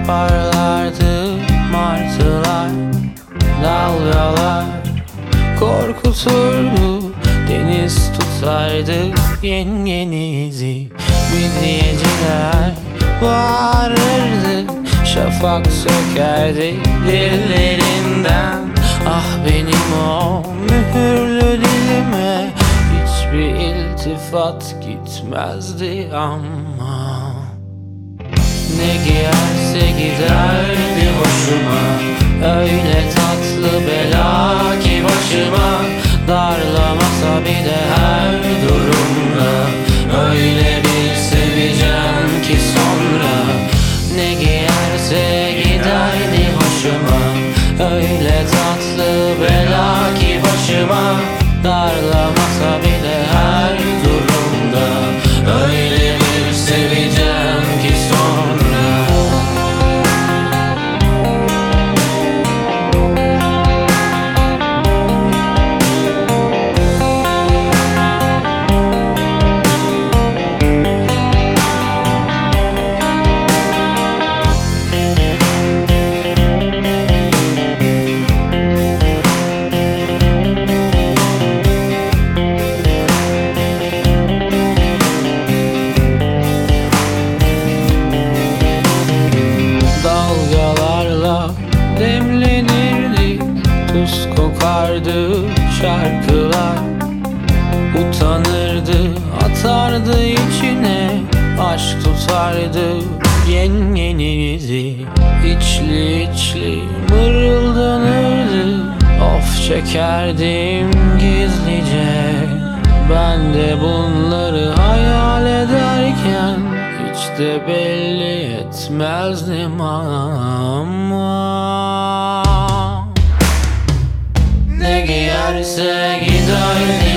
parlardı martılar, dalgalar korkuturdu, deniz tutardı yeni izi. Midyeciler bağırırdı, şafak sökerdi dillerinden. Ah benim o mühürlü dilime hiçbir iltifat gitmezdi ama ne giyerse giderdi hoşuma, öyle tatlı bela ki başıma. Darlamasa bile her durumda, öyle bir seveceğim ki sonra. Ne giyerse giderdi hoşuma, öyle tatlı bela ki başıma. Darlamasa bile her durumda, öyle bir seveceğim ki sonra. Demlenirdi, tuz kokardı şarkılar. Utanırdı, atardı içine, aşk tutardı yeni izi. İçli içli mırıldanırdı, of çekerdim gizlice. Ben de bunları hayal ederken hiç de belli etmezdim ama ne giyerse giderdi